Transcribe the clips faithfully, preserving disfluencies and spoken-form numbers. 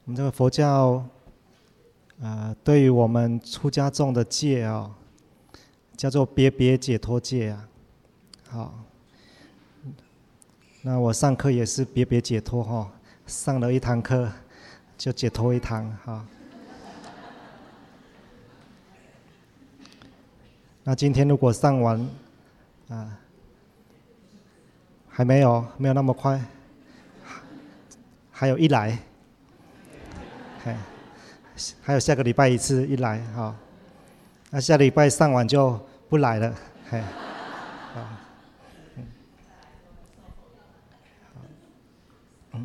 我们这个佛教，呃，对于我们出家众的戒啊、哦，叫做别别解脱戒啊。好，那我上课也是别别解脱哈、哦，上了一堂课就解脱一堂哈。那今天如果上完啊，还没有，没有那么快，还有一来。还有下个礼拜一次一来哈、哦，那下礼拜上完就不来了，嘿，啊，嗯，嗯，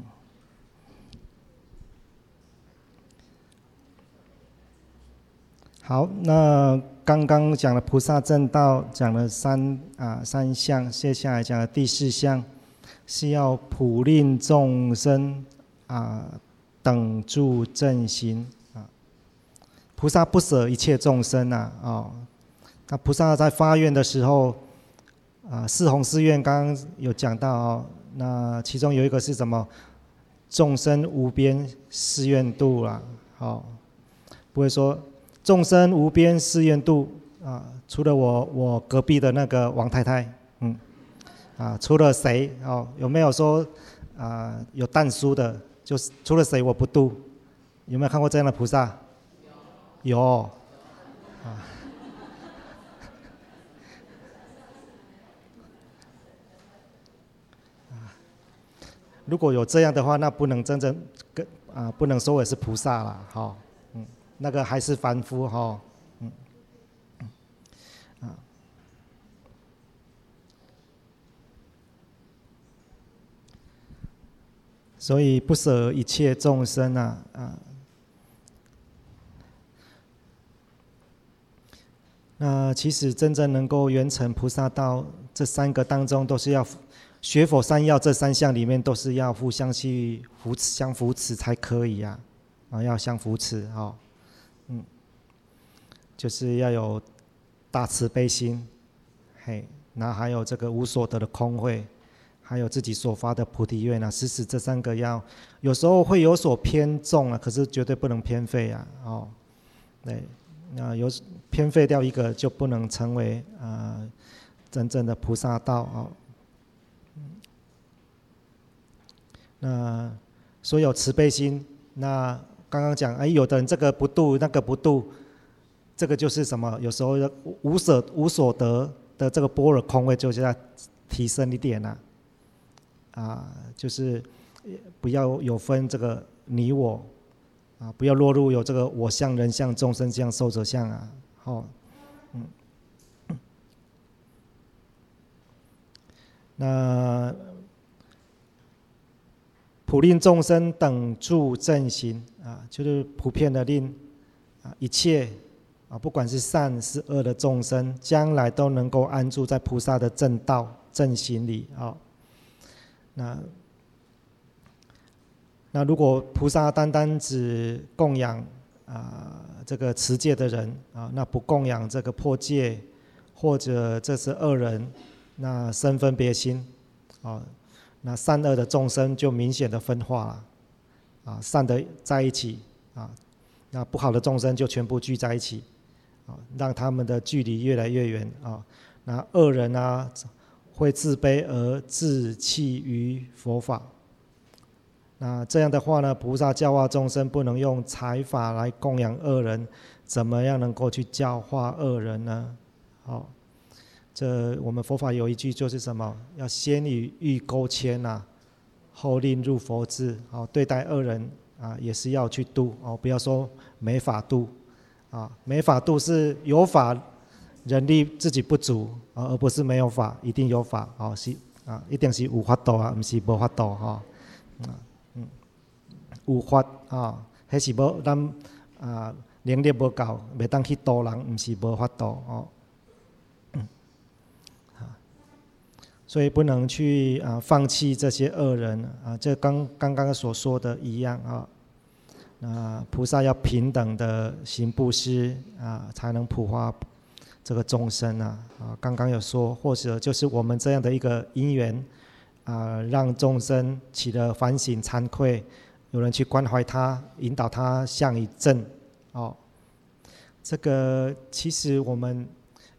好，那刚刚讲了菩萨正道，讲了三啊三项，接下来讲了第四项，是要普令众生啊等住正行。菩萨不舍一切众生啊，哦，那菩萨在发愿的时候，啊，四弘誓愿刚刚有讲到哦，那其中有一个是什么？众生无边誓愿度啦，哦，不会说众生无边誓愿度啊，除了我我隔壁的那个王太太，嗯，啊，除了谁哦？有没有说啊有但书的？就是除了谁我不度？有没有看过这样的菩萨？有，啊，如果有这样的话，那不能真正跟啊，不能说我是菩萨了，哈、哦，嗯，那个还是凡夫哈、哦，嗯，啊，所以不舍一切众生啊，啊。那其实真正能够圆成菩萨道，这三个当中都是要学佛三要，这三项里面都是要互相去扶持、相扶持才可以啊！啊，要相扶持啊、哦，嗯，就是要有大慈悲心，嘿，那还有这个无所得的空慧，还有自己所发的菩提愿啊，时时这三个要，有时候会有所偏重啊，可是绝对不能偏废啊！哦，对。那有偏废掉一个，就不能成为啊、呃、真正的菩萨道哦。那所有慈悲心，那刚刚讲，哎，有的人这个不度，那个不度，这个就是什么？有时候无所无所得的这个般若空位，就是要提升一点啦、啊，啊，就是不要有分这个你我。啊，不要落入有这个我相、人相、众生相、寿者相啊，好、哦，嗯，那普令众生等住正行啊，就是普遍的令啊，一切啊，不管是善是恶的众生，将来都能够安住在菩萨的正道正行里啊、哦。那那如果菩萨单单只供养啊、呃、这个持戒的人啊，那不供养这个破戒，或者这是恶人，那生分别心啊，那善恶的众生就明显的分化了啊，善的在一起啊，那不好的众生就全部聚在一起啊，让他们的距离越来越远啊。那恶人啊会自卑而自弃于佛法。那这样的话呢，菩萨教化众生不能用财法来供养恶人，怎么样能够去教化恶人呢？好、哦，这我们佛法有一句就是什么？要先以欲钩牵呐，后令入佛智。哦，对待恶人啊，也是要去度哦，不要说没法度啊，没法度是有法，人力自己不足啊，而不是没有法，一定有法哦，是啊，一定是有法度啊，不是无法度哈啊。有法啊，迄是无咱啊能力无够，袂当去度人，毋是无法度哦。所以不能去啊放弃这些恶人啊，这刚刚刚所说的一样啊。那菩萨要平等的行布施啊，才能普化这个众生啊。啊，刚刚有说，或者就是我们这样的一个因缘啊，让众生起了反省、惭愧。 有人去关怀他，引导他向以正。哦，这个其实我们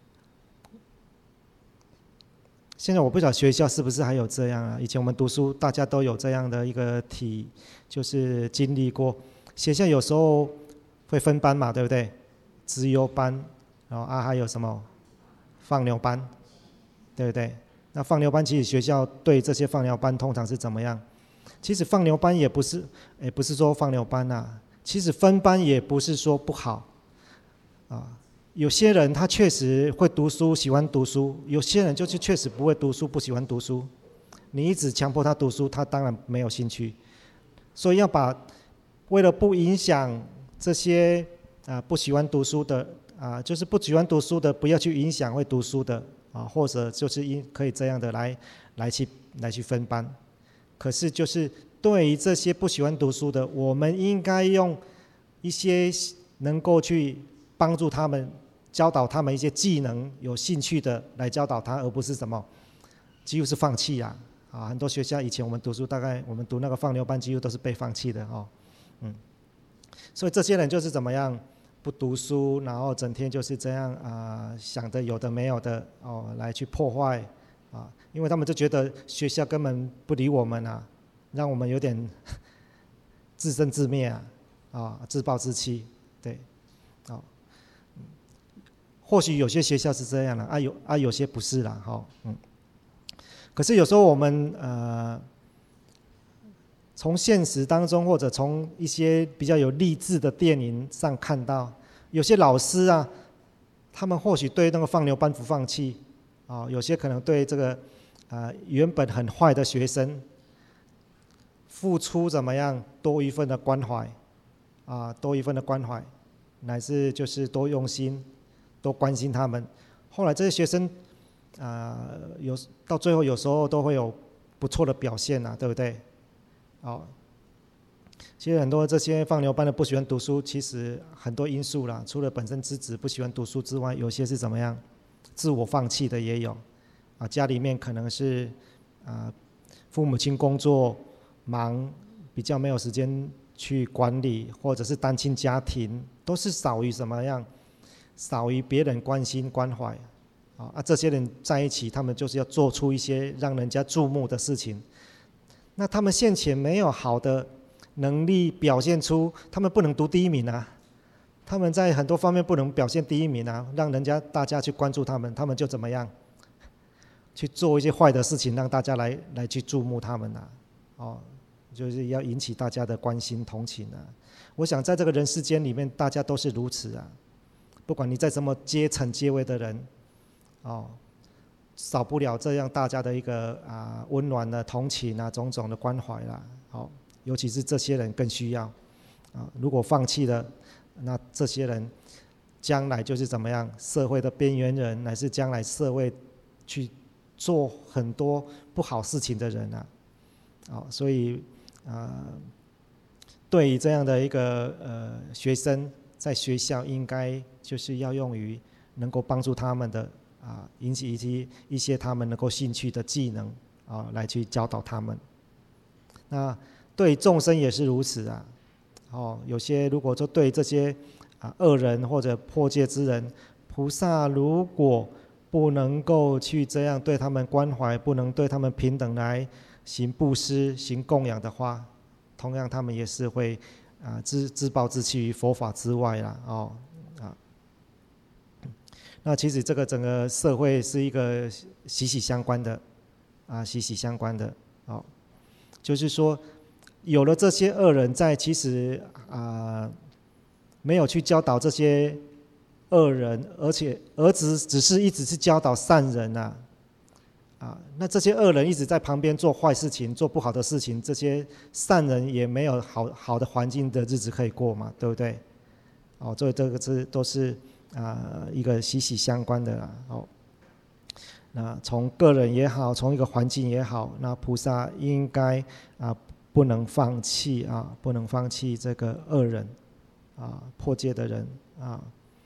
现在我不晓得学校是不是还有这样啊？以前我们读书，大家都有这样的一个体，就是经历过。学校有时候会分班嘛，对不对？资优班，然后啊还有什么放牛班，对不对？那放牛班其实学校对这些放牛班通常是怎么样？其实放牛班也不是，也不是说放牛班啊，其实分班也不是说不好啊。有些人他确实会读书，喜欢读书；有些人就是确实不会读书，不喜欢读书。你一直强迫他读书，他当然没有兴趣。所以要把，为了不影响这些啊不喜欢读书的啊，就是不喜欢读书的，不要去影响会读书的啊，或者就是因可以这样的来来去来去分班。可是就是对于这些不喜欢读书的，我们应该用一些能够去帮助他们。教导他们一些技能，有兴趣的来教导他，而不是什么几乎是放弃啊！啊，很多学校以前我们读书，大概我们读那个放牛班，几乎都是被放弃的哦。嗯，所以这些人就是怎么样不读书，然后整天就是这样啊、呃，想的有的没有的哦，来去破坏啊，因为他们就觉得学校根本不理我们啊，让我们有点自生自灭啊，啊，自暴自弃，对，好。或许有些学校是这样的啊，有啊有些不是啦，哈、哦，嗯。可是有时候我们呃，从现实当中，或者从一些比较有励志的电影上看到，有些老师啊，他们或许对那个放牛班不放弃，啊、哦，有些可能对这个啊、呃、原本很坏的学生，付出怎么样多一份的关怀，啊、呃，多一份的关怀，乃至就是多用心。多关心他们，后来这些学生，啊、呃，有到最后有时候都会有不错的表现啊，对不对？哦，其实很多这些放牛班的不喜欢读书，其实很多因素啦，除了本身资质不喜欢读书之外，有些是怎么样，自我放弃的也有，啊，家里面可能是啊，父母亲工作忙，比较没有时间去管理，或者是单亲家庭，都是少于怎么样？少于别人关心关怀，啊，这些人在一起，他们就是要做出一些让人家注目的事情。那他们现前没有好的能力表现出，他们不能读第一名啊，他们在很多方面不能表现第一名啊，让人家大家去关注他们，他们就怎么样去做一些坏的事情，让大家来来去注目他们啊，哦，就是要引起大家的关心同情啊。我想在这个人世间里面，大家都是如此啊。不管你在什么阶层阶位的人，哦，少不了这样大家的一个啊温暖的同情啊，种种的关怀啦，好、哦，尤其是这些人更需要啊。如果放弃了，那这些人将来就是怎么样，社会的边缘人，乃至将来社会去做很多不好事情的人啊，啊、哦，所以啊，对于这样的一个呃学生。在学校应该就是要用于能够帮助他们的啊，引起一些一些他们能够兴趣的技能啊，来去教导他们。那对众生也是如此啊。哦，有些如果说对这些啊恶人或者破戒之人，菩萨如果不能够去这样对他们关怀，不能对他们平等来行布施、行供养的话，同样他们也是会。啊，自自暴自弃于佛法之外啦，哦，啊，那其实这个整个社会是一个息息相关的，啊，息息相关的，哦，就是说，有了这些恶人在，其实啊，没有去教导这些恶人，而且儿子只是一直是教导善人啊。啊，那这些恶人一直在旁边做坏事情、做不好的事情，这些善人也没有好好的环境的日子可以过嘛，对不对？哦，所以这个是都是啊、呃、一个息息相关的啦。哦，那从个人也好，从一个环境也好，那菩萨应该啊不能放弃啊，不能放弃这个恶人啊、破戒的人啊，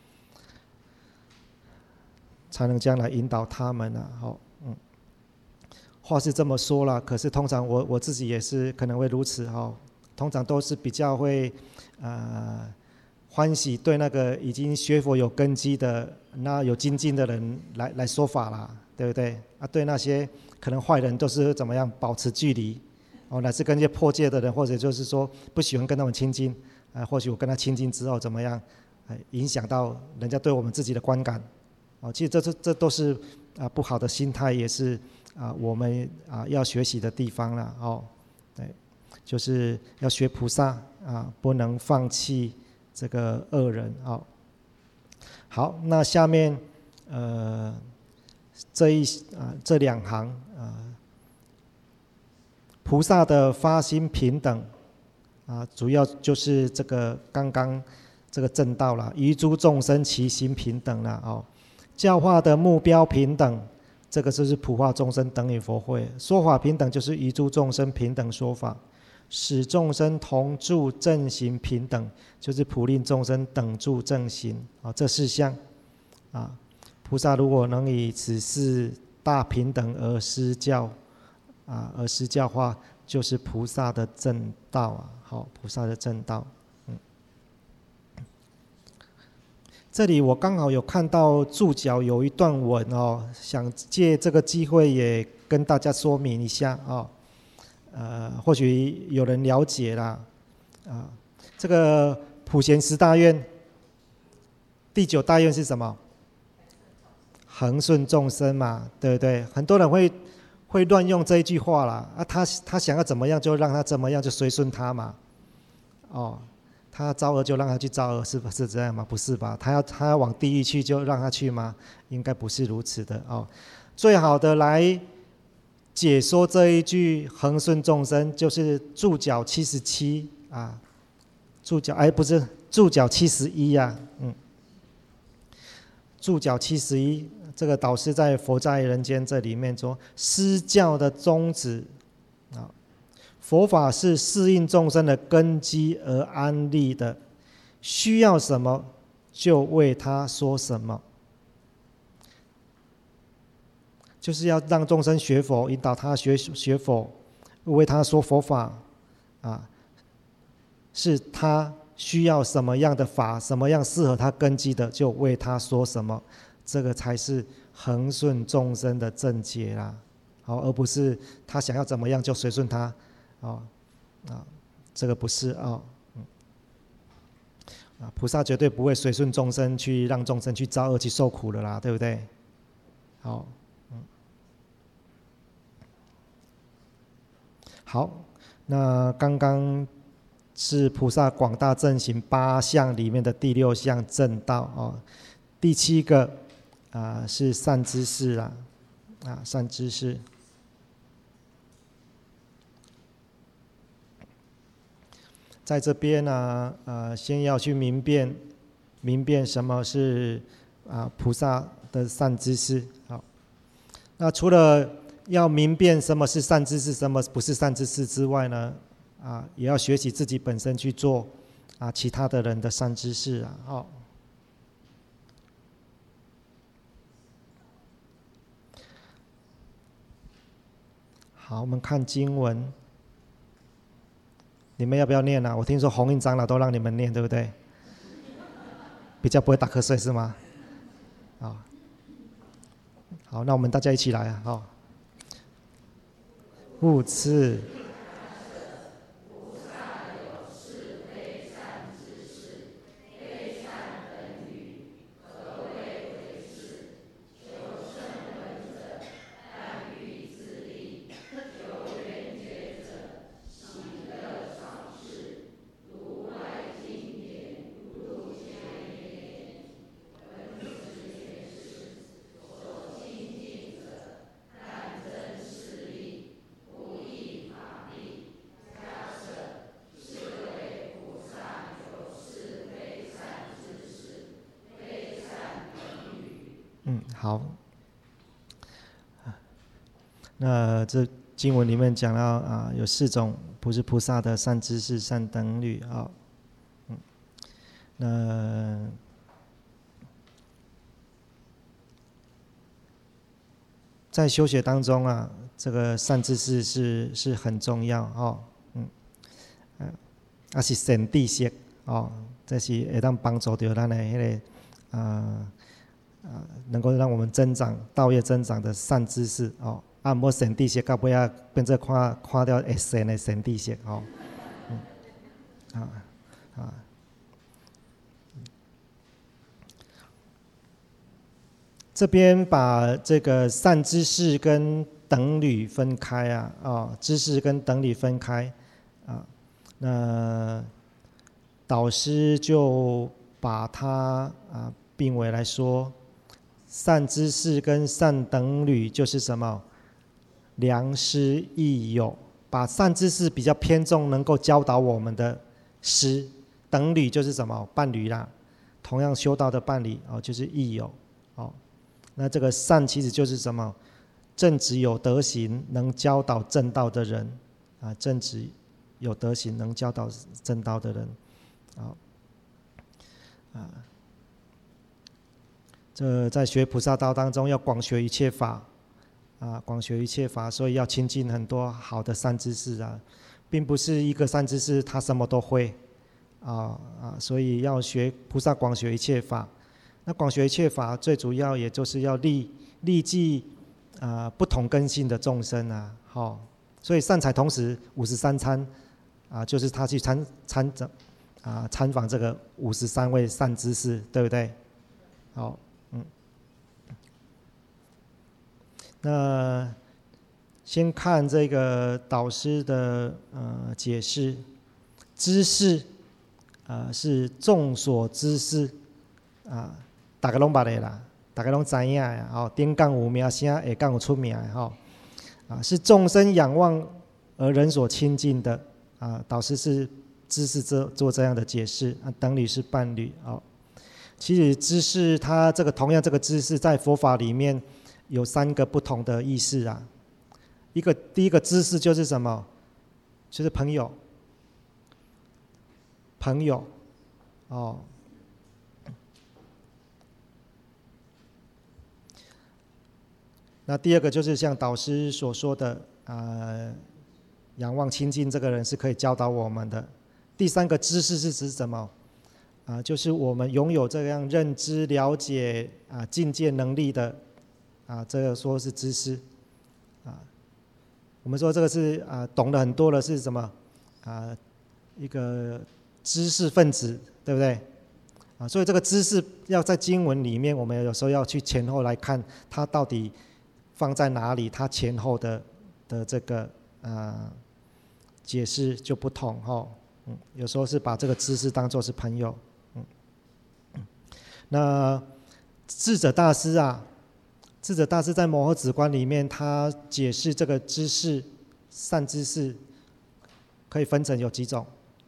才能将来引导他们啊。好、哦，嗯。话是这么说啦，可是通常我我自己也是可能会如此哈、哦。 通常都是比较会呃欢喜对那个已经学佛有根基的、那有精进的人来来说法啦，对不对？啊，对那些可能坏人都是怎么样保持距离，哦，乃至跟一些破戒的人，或者就是说不喜欢跟他们亲近，啊，或许我跟他亲近之后怎么样，呃，影响到人家对我们自己的观感，哦，其实这这这都是啊不好的心态，也是啊我们啊要学习的地方了，哦，对，就是要学菩萨啊，不能放弃这个恶人，哦。好，那下面呃这一啊这两行啊，菩萨的发心平等啊，主要就是这个刚刚这个正道了，于诸众生其心平等了哦。教化的目标平等，这个就是普化众生等于佛慧；说法平等就是于诸众生平等说法；使众生同住正行平等，就是普令众生等住正行啊。这四项啊，菩萨如果能以此四大平等而施教啊，而施教化，就是菩萨的正道啊。好，菩萨的正道。嗯，这里我刚好有看到注脚有一段文哦，想借这个机会也跟大家说明一下哦。呃，或许有人了解啦，啊，这个普贤十大愿，第九大愿是什么？恒顺众生嘛，对不对？很多人会会乱用这一句话啦，啊，他他想要怎么样就让他怎么样，就随顺他嘛，哦，他招恶就让他去招恶，是不是这样吗？不是吧？他要他要往地狱去就让他去吗？应该不是如此的哦。最好的来解说这一句恒顺众生，就是注脚七十七啊，注脚哎不是注脚七十一呀，嗯，注脚七十一。这个导师在《佛在人间》这里面说，施教的宗旨啊，佛法是适应众生的根基而安立的，需要什么就为他说什么，就是要让众生学佛，引导他学学佛，为他说佛法啊，是他需要什么样的法，什么样适合他根基的，就为他说什么。这个才是恒顺众生的正解啦，好，而不是他想要怎么样就随顺他，哦，啊，这个不是哦，嗯，啊，菩萨绝对不会随顺众生去让众生去造恶去受苦的啦，对不对？好，嗯，好，那刚刚是菩萨广大正行八项里面的第六项正道哦，第七个。啊，是善知识啦，啊，善知识。在这边呢，呃，先要去明辨，明辨什么是啊菩萨的善知识。好，那除了要明辨什么是善知识，什么不是善知识之外呢，啊，也要学习自己本身去做啊其他的人的善知识啊，好。好，我们看经文，你们要不要念啊？我听说弘印长老都让你们念，对不对？比较不会打瞌睡是吗？好，好，那我们大家一起来啊！好，勿嗔。嗯，好。那这经文里面讲到啊，有四种不是菩萨的善知识、善等侣啊。嗯，那在修学当中啊，这个善知识是是很重要哦。嗯， 啊是善知识哦，这是会当帮助到咱的迄、那个啊啊，能够让我们增长道业增长的善知识哦。啊，无善知识到尾啊变做看看到会善的善知识哦。嗯，啊啊。这边把这个善知识跟等侣分开啊，哦，知识跟等侣分开啊，那导师就把它啊并为来说，善知识跟善等侣就是什么？良师益友，把善知识比较偏重能够教导我们的师，等侣就是什么？伴侣啦，同样修道的伴侣哦，就是益友哦。那这个善其实就是什么？正直有德行，能教导正道的人啊，正直有德行，能教导正道的人啊啊。这在学菩萨道当中，要广学一切法啊，广学一切法，所以要亲近很多好的善知识啊，并不是一个善知识他什么都会啊啊，所以要学菩萨广学一切法。那广学一切法最主要也就是要利利济啊、呃、不同根性的众生啊，好、哦，所以善财童子五十三参啊，就是他去参参啊参访这个五十三位善知识，对不对？好，嗯，那先看这个导师的呃解释，知识啊、呃、是众所知识啊。大家拢捌的啦，大家拢知影的吼，顶讲有名声，下讲有出名的吼，啊，是众生仰望而人所亲近的啊。导师是知识做做这样的解释啊，等侣是伴侣哦。其实知识它这个同样这个知识在佛法里面有三个不同的意思啊。一个第一个知识就是什么？就是朋友，朋友哦。那第二个就是像导师所说的，呃，仰望亲近这个人是可以教导我们的。第三个知识是指什么？啊、呃，就是我们拥有这样认知、了解啊、境界能力的啊，这个说是知识啊。我们说这个是啊，懂得很多的是什么？啊，一个知识分子，对不对？啊，所以这个知识要在经文里面，我们有时候要去前后来看它到底放在哪里，它前后的的这个呃解释就不同哈、哦。嗯，有时候是把这个知识当作是朋友。嗯，嗯那智者大师啊，智者大师在《摩诃止观》里面，他解释这个知识善知识可以分成有几种？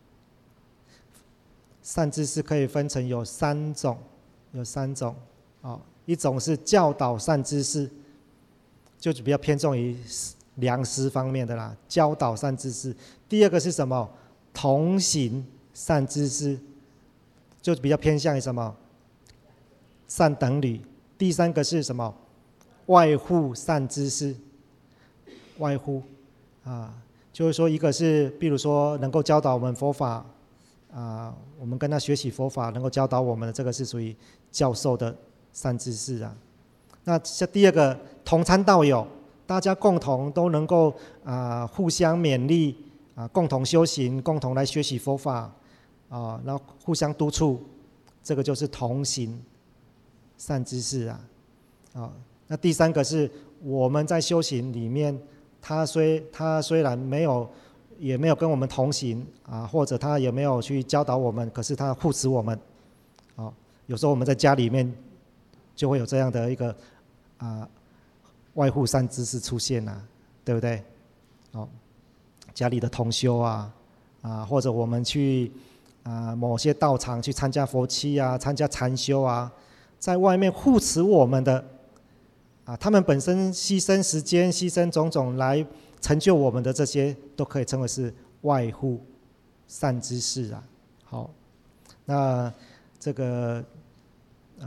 善知识可以分成有三种，有三种哦。一种是教导善知识。就比较偏重于良师方面的啦，教导善知识。第二个是什么？同行善知识，就比较偏向于什么？善等侣。第三个是什么？外护善知识。外护啊，就是说一个是，比如说能够教导我们佛法啊，我们跟他学习佛法，能够教导我们的这个是属于教授的善知识啊。那这第二个同参道友，大家共同都能够啊、呃、互相勉励啊、呃，共同修行，共同来学习佛法啊，然后互相督促，这个就是同行善知识啊。啊，那第三个是我们在修行里面，他虽他虽然没有也没有跟我们同行啊，或者他也没有去教导我们，可是他护持我们。啊，有时候我们在家里面就会有这样的一个。啊，外护善知识出现啊，对不对？哦，家里的同修啊，啊，或者我们去啊某些道场去参加佛七啊，参加禅修啊，在外面护持我们的啊，他们本身牺牲时间、牺牲种种来成就我们的这些，都可以称为是外护善知识啊。好，那这个呃。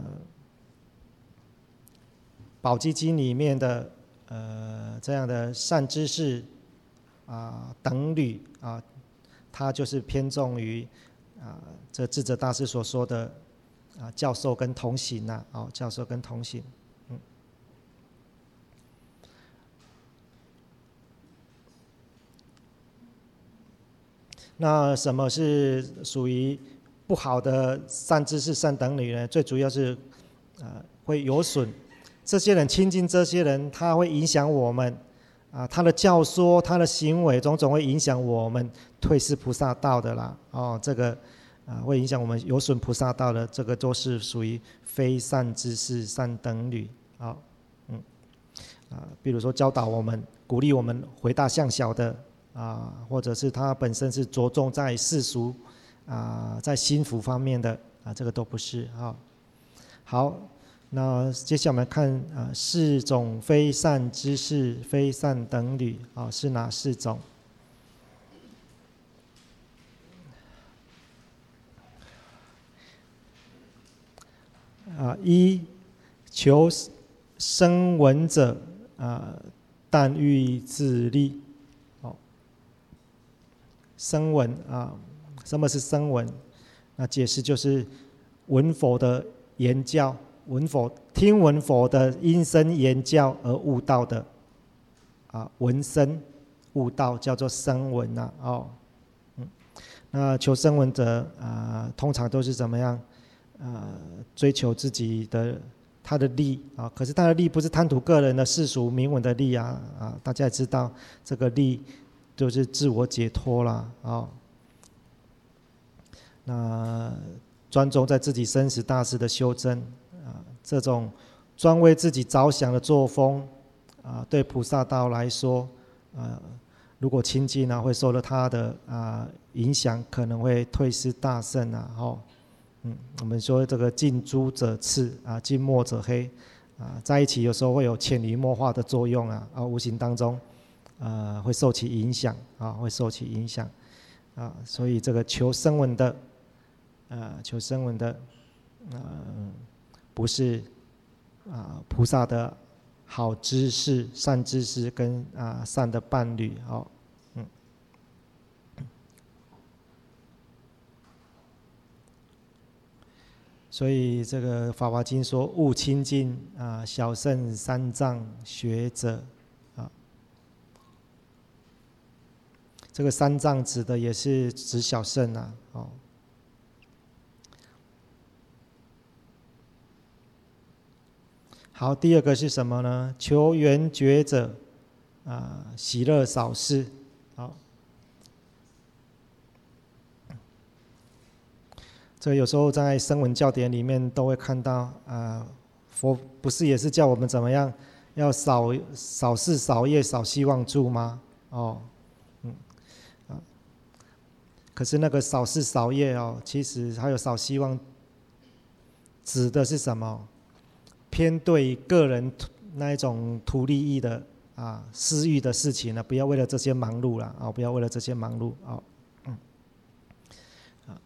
宝积经里面的呃这样的善知识啊、等侣啊， 他就是偏重于啊这智者大师所说的啊教授跟同行呐、啊，哦教授跟同行，嗯。那什么是属于不好的善知识、善等侣呢？最主要是啊会有损这些人，亲近这些人，他会影响我们啊，他的教说、他的行为，种种会影响我们退失菩萨道的啦。哦，这个啊会影响我们有损菩萨道的，这个都是属于非善知识、善等侣。好，嗯，啊，比如说教导我们、鼓励我们回大向小的啊，或者是他本身是着重在世俗啊，在心福方面的啊，这个都不是啊。好。那接下来我们看啊，四种非善知识、非善等侣啊，是哪四种？啊，一求声闻者啊，但欲自利。哦，声闻啊，什么是声闻？那解释就是闻佛的言教。闻佛听闻佛的音声言教而悟道的啊，闻声悟道叫做声闻啊。哦，嗯，那求声闻者啊，通常都是怎么样啊？追求自己的他的利啊，可是他的利不是贪图个人的世俗名闻的利啊啊！大家也知道这个利就是自我解脱啦啊。那专注在自己生死大事的修正。啊，这种专为自己着想的作风，啊，对菩萨道来说，啊，如果亲近呢，会受到他的啊影响，可能会退失大圣啊。哦，嗯，我们说这个近朱者赤啊，近墨者黑啊，在一起有时候会有潜移默化的作用啊，啊，无形当中，啊，会受其影响啊，会受其影响啊，所以这个求声闻的，啊，求声闻的，啊。不是啊，菩萨的好知识、善知识跟啊善的伴侣，哦，嗯，所以这个《法华经》说：“勿亲近啊小圣三藏学者。”啊，这个三藏指的也是指小圣啊，哦。好，第二个是什么呢？求圆觉者，啊，喜乐少事。好，这个有时候在声闻教典里面都会看到，啊，佛不是也是叫我们怎么样，要少少事少业少希望住吗？哦，嗯，啊，可是那个少事少业哦，其实还有少希望，指的是什么？偏对个人那一种图利益的啊私欲的事情呢，不要为了这些忙碌了啊，不要为了这些忙碌啊，嗯，啊，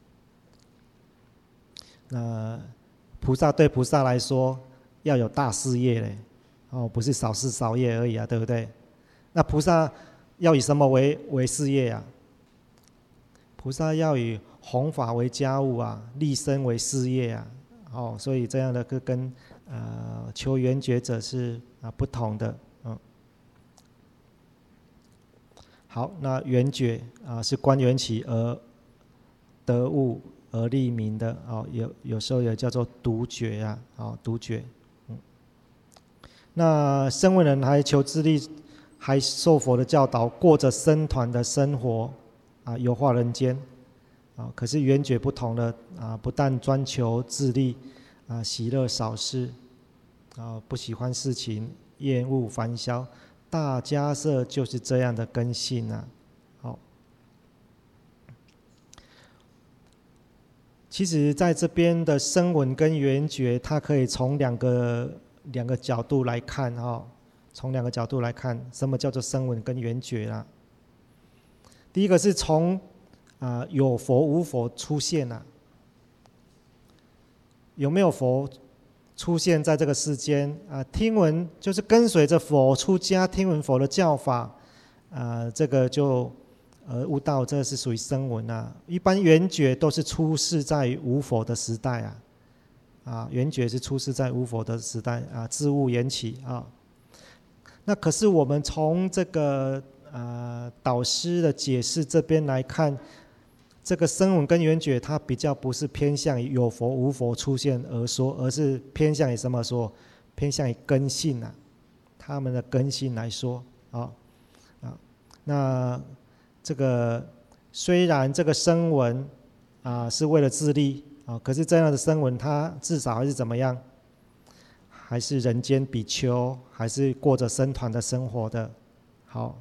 那菩萨对菩萨来说要有大事业嘞，哦，不是少事少业而已啊，对不对？那菩萨要以什么为为事业啊？菩萨要以弘法为家务啊，立身为事业啊，哦，所以这样的跟跟。呃，求圆觉者是啊不同的，嗯。好，那圆觉啊是观缘起而得悟而立名的哦，有有时候也叫做独觉啊，哦独觉，嗯。那声闻人还求自利，还受佛的教导，过着僧团的生活啊，有化人间啊。可是圆觉不同了啊，不但专求自利。啊，喜乐少事，啊，不喜欢事情，厌恶烦嚣，大迦叶就是这样的根性啊。好，其实在这边的声闻跟缘觉，它可以从两个两个角度来看哈，从两个角度来看，什么叫做声闻跟缘觉啦？第一个是从啊有佛无佛出现啊。有没有佛出现在这个世间啊？听闻就是跟随着佛出家，听闻佛的教法，啊，这个就而悟道，这是属于声闻啊。一般圆觉都是出世在无佛的时代啊，啊，圆觉是出世在无佛的时代啊，自悟缘起啊。那可是我们从这个呃导师的解释这边来看，这个声闻跟圆觉，它比较不是偏向于有佛无佛出现而说，而是偏向于什么说？偏向于根性啊，他们的根性来说啊啊。那这个虽然这个声闻啊是为了自利啊，可是这样的声闻，它至少还是怎么样？还是人间比丘，还是过着僧团的生活的。好，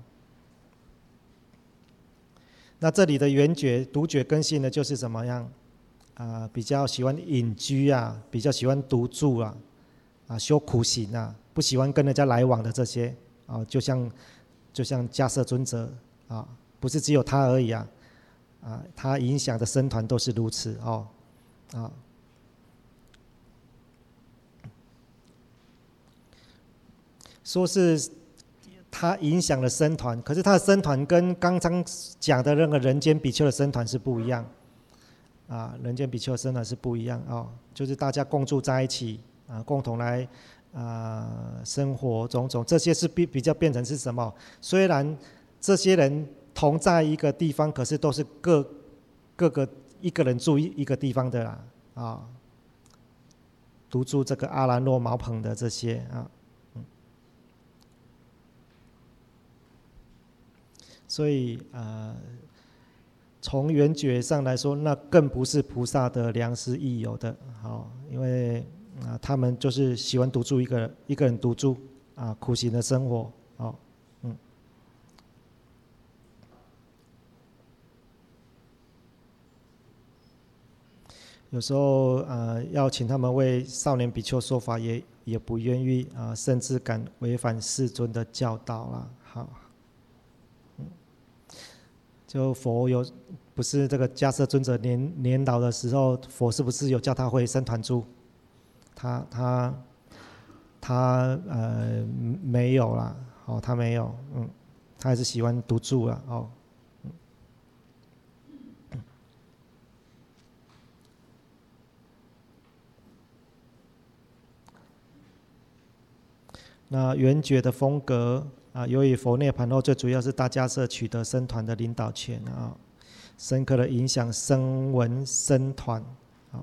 那这里的圆觉、独觉根性呢，就是怎么样？啊，比较喜欢隐居啊，比较喜欢独住啊，啊，修苦行啊，不喜欢跟人家来往的这些啊，就像就像迦叶尊者啊，不是只有他而已啊，啊，他影响的僧团都是如此哦，啊。说是他影响了僧团，可是他的僧团跟刚刚讲的那个人间比丘的僧团是不一样啊，人间比丘的僧团是不一样哦，就是大家共住在一起啊，共同来啊生活种种，这些是比比较变成是什么？虽然这些人同在一个地方，可是都是各各个一个人住一一个地方的啦啊，独住这个阿兰若茅棚的这些啊。所以呃，从圆觉上来说，那更不是菩萨的良师益友的，好，因为啊、呃，他们就是喜欢独住一个人，一个人独住啊，苦行的生活，好，嗯。有时候呃，要请他们为少年比丘说法也，也也不愿意啊、呃，甚至敢违反世尊的教导啦，好。就佛有不是这个迦叶尊者年年老的时候，佛是不是有叫他回僧团住？他他他呃没有啦，哦，他没有，嗯，他还是喜欢独住啦，哦。那圆觉的风格啊，由于佛涅槃后，最主要是大迦叶取得僧团的领导权啊，深刻的影响声闻僧团。好，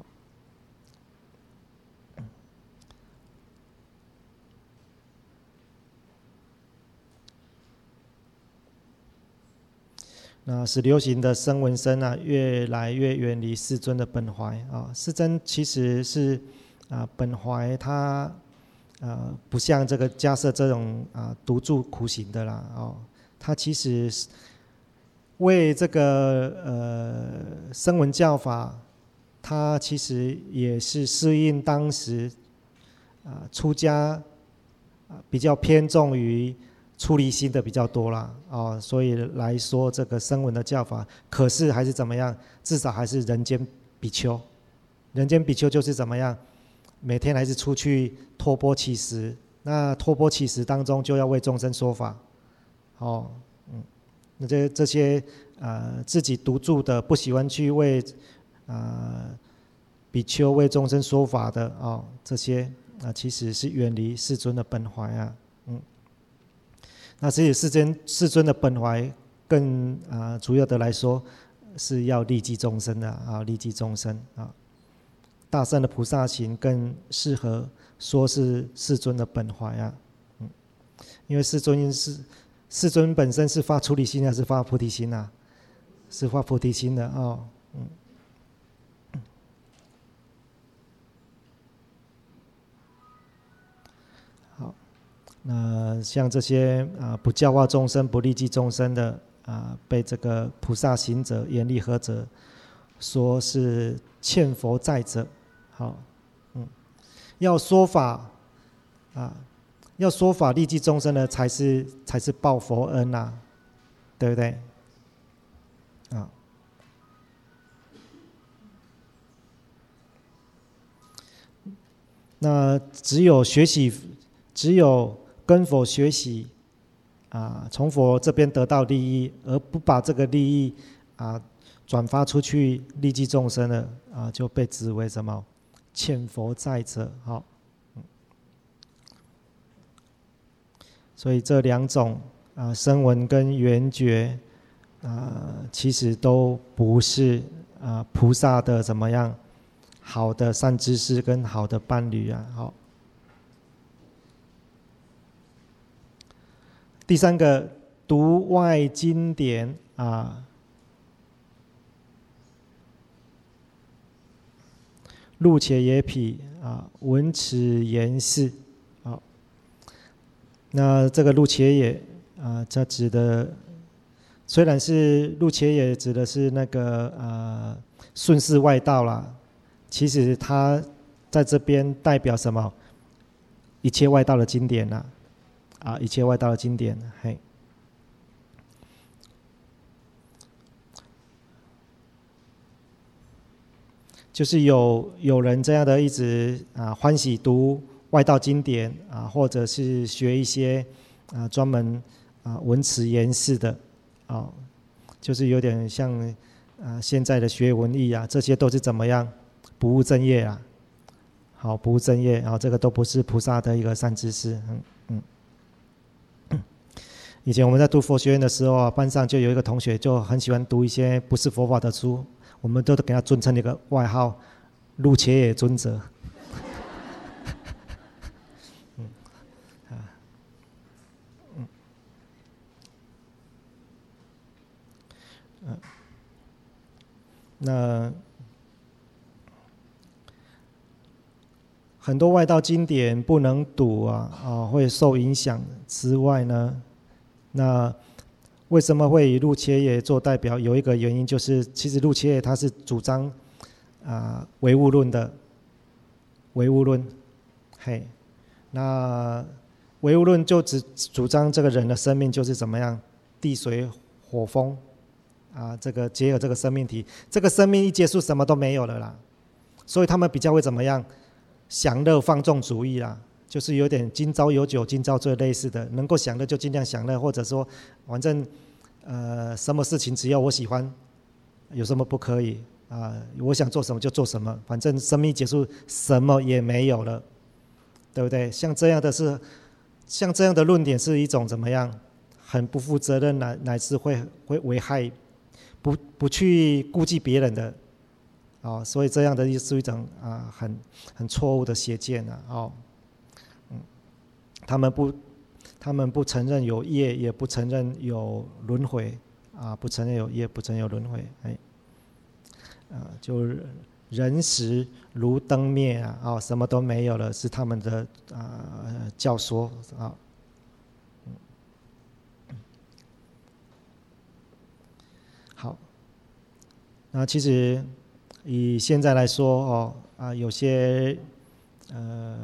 那使流行的声闻僧啊，越来越远离世尊的本怀啊。世尊其实是啊本怀他。呃，不像这个迦叶这种啊独住苦行的啦，哦，他其实为这个呃声闻教法，他其实也是适应当时啊、呃、出家啊比较偏重于出离心的比较多啦，哦，所以来说这个声闻的教法，可是还是怎么样，至少还是人间比丘，人间比丘就是怎么样？每天还是出去托钵乞食，那托钵乞食当中就要为众生说法，哦，嗯，那这这些呃自己独住的不喜欢去为呃比丘为众生说法的哦，这些啊、呃、其实是远离世尊的本怀啊，嗯，那所以世尊世尊的本怀更啊、呃、主要的来说是要利济众生的啊，利济众生啊。大乘的菩萨行更适合说是世尊的本怀啊，嗯，因为世尊是世尊本身是发出离心还是发菩提心啊？是发菩提心的哦，嗯。好，那像这些啊不教化众生、不利济众生的啊，被这个菩萨行者严厉呵责，说是欠佛债者。好，嗯，要说法啊，要说法利济众生的，才是才是报佛恩呐、啊，对不对？啊，那只有学习，只有跟佛学习啊从佛这边得到利益，而不把这个利益啊转发出去利济众生的啊，就被指为什么欠佛债者。好，所以这两种啊声闻跟缘觉啊，其实都不是啊菩萨的怎么样好的善知识跟好的伴侣啊。好，第三个读外经典啊，入且也彼啊，闻此言是。好，那这个入且也啊，这指的虽然是入且也指的是那个呃顺世外道啦，其实它在这边代表什么？一切外道的经典啦，啊，一切外道的经典，嘿。就是有有人这样的一直啊欢喜读外道经典啊，或者是学一些啊专门啊文辞言事的啊，就是有点像啊现在的學文艺啊，这些都是怎么样不务正业啊？好，不务正业啊，这个都不是菩萨的一个善知识。嗯嗯。以前我们在读佛学院的时候啊，班上就有一个同学就很喜欢读一些不是佛法的书。我们都给他尊称一个外号“入且也尊者”。嗯啊嗯嗯，那很多外道经典不能读啊啊，会受影响之外呢，那为什么会以入且也做代表？有一个原因就是，其实入且也他是主张啊唯物论的，唯物论，嘿，那唯物论就只主张这个人的生命就是怎么样，地水火风啊，这个结合这个生命体，这个生命一结束什么都没有了啦，所以他们比较会怎么样，享乐放纵主义啦。就是有点今朝有酒今朝醉类似的，能够享乐就尽量享乐，或者说反正呃什么事情只要我喜欢，有什么不可以啊、呃？我想做什么就做什么，反正生命结束什么也没有了，对不对？像这样的是像这样的论点是一种怎么样，很不负责任，乃乃至会会危害不不去顾及别人的啊、哦，所以这样的是一种啊、呃、很很错误的邪见啊哦。他们不，他们不承认有业，也不承认有轮回啊，不承认有业，不承认有轮回，哎，啊，就人死如灯灭啊，啊，什么都没有了，是他们的啊教说啊。好，那其实以现在来说哦啊，有些呃。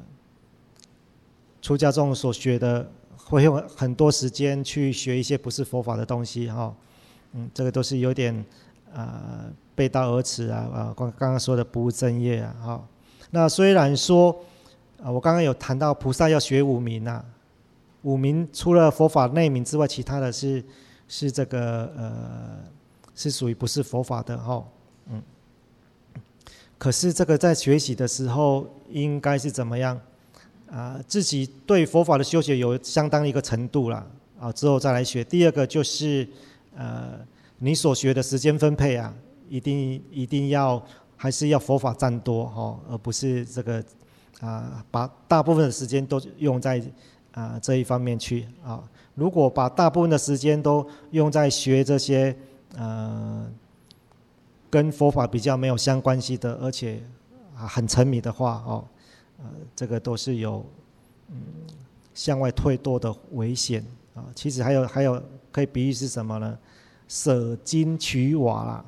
出家众所学的，会用很多时间去学一些不是佛法的东西哈、哦，嗯，这个都是有点啊、呃、背道而驰啊啊，刚刚刚说的不务正业啊哈、哦。那虽然说啊，我刚刚有谈到菩萨要学五明啊，五明除了佛法内明之外，其他的是是这个呃是属于不是佛法的哈、哦，嗯。可是这个在学习的时候，应该是怎么样？啊，自己对佛法的修学有相当一个程度啦，啊，之後再來學。第二個就是呃，你所學的時間分配啊，一定一定要還是要佛法佔多哦，而不是這個啊，把大部分的時間都用在啊這一方面去啊。如果把大部分的時間都用在學這些呃跟佛法比較沒有相關係的，而且啊很沉迷的話哦。呃，這個都是有嗯向外退墮的危險啊。其實還有還有可以比喻是什麼呢？捨金取瓦啦。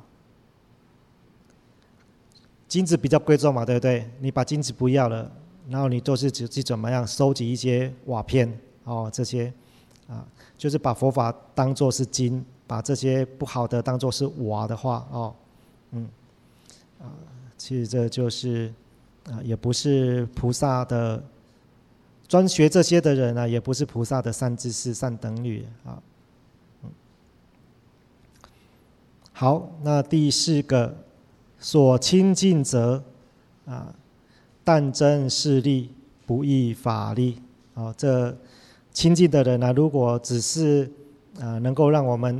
金子比較貴重嘛，對不對？你把金子不要了，然後你都是只去怎麼樣收集一些瓦片哦，這些啊，就是把佛法當作是金，把這些不好的當作是瓦的話哦，嗯啊，其實這就是。啊，也不是菩薩的专学这些的人呢、啊，也不是菩萨的善知识、善等侣啊。好，那第四个，所亲近者啊，但真事力，不异法力。啊，这亲近的人呢、啊，如果只是啊能够让我们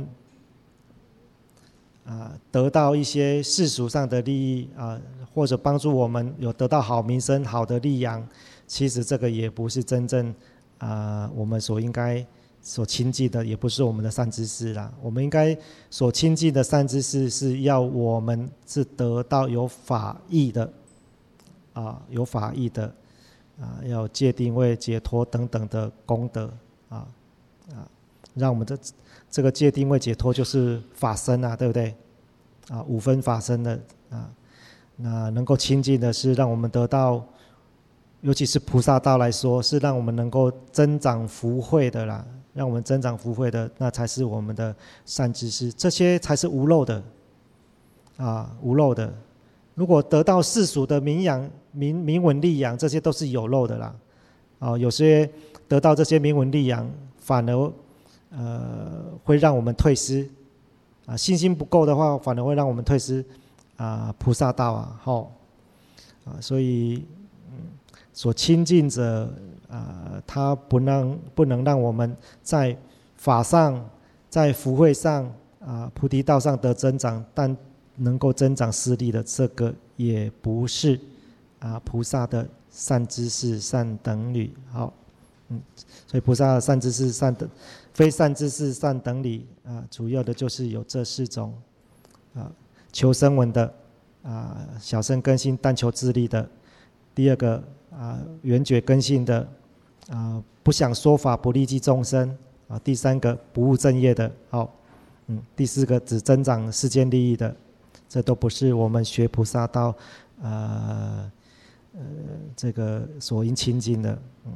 啊得到一些世俗上的利益啊，或者帮助我们有得到好名声、好的利养，其实这个也不是真正啊我们所应该所亲近的，也不是我们的善知识啦。我们应该所亲近的善知识，是要我们是得到有法益的啊，有法益的啊，要有戒定慧、解脱等等的功德啊啊，让我们的这个戒定慧解脱就是法身啊，对不对？啊，五分法身的啊，那能够亲近的是让我们得到，尤其是菩萨道来说，是让我们能够增长福慧的啦。让我们增长福慧的，那才是我们的善知识，这些才是无漏的啊，无漏的。如果得到世俗的名扬、名名闻利养，这些都是有漏的啦。啊，有些得到这些名闻利养，反而呃会让我们退失啊，信心不够的话，反而会让我们退失啊菩萨道啊，吼啊，所以嗯，所亲近者。啊，他不能不能让我们在法上、在福慧上、啊菩提道上得增长，但能够增长势力的，这个也不是啊菩萨的善知识、善等侣。好，嗯，所以菩萨的善知识、善等非善知识、善等侣啊，主要的就是有这四种啊：求声闻的啊，小乘根性但求自利的；第二个啊，缘觉根性的。啊，不想说法，不利济众生啊。第三个不务正业的，好，嗯，第四个只增长世间利益的，这都不是我们学菩萨道，呃呃，这个所应亲近的，嗯。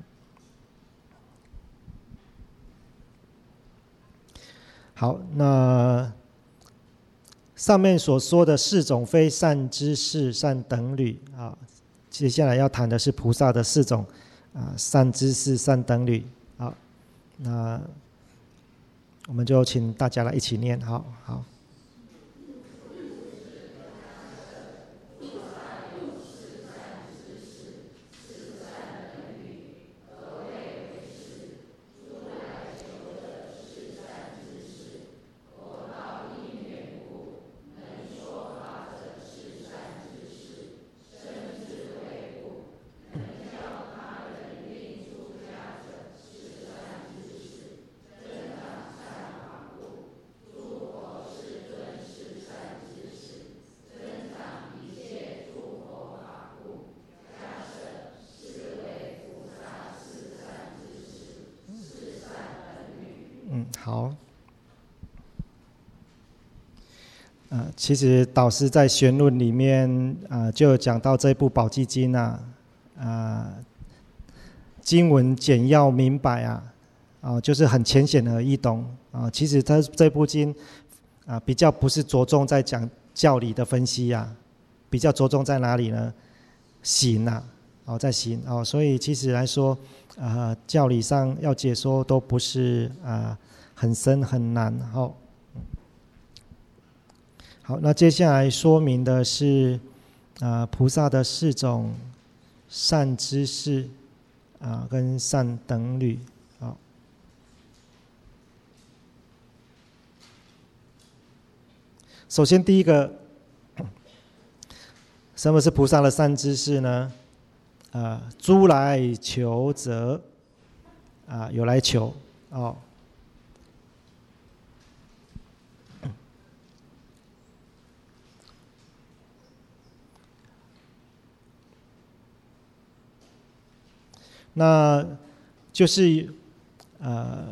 好，那上面所说的四种非善知识、善等侣啊，接下来要谈的是菩萨的四种。啊，善知识、善等侣，好，那我们就请大家来一起念，好好。嗯，好。呃，其实导师在玄论里面啊、呃，就有讲到这部宝积经啊，啊、呃，经文简要明白啊，啊、呃，就是很浅显而易懂啊、呃。其实它这部经啊、呃，比较不是着重在讲教理的分析啊，比较着重在哪里呢？行啊，哦，在行哦，所以其实来说，啊、呃，教理上要解说都不是啊、呃、很深很难，哦。好，那接下来说明的是啊、呃、菩萨的四种善知识啊、呃、跟善等侣。好，首先第一个，什么是菩萨的善知识呢？啊、呃，诸来求者啊、呃，有来求哦。那就是呃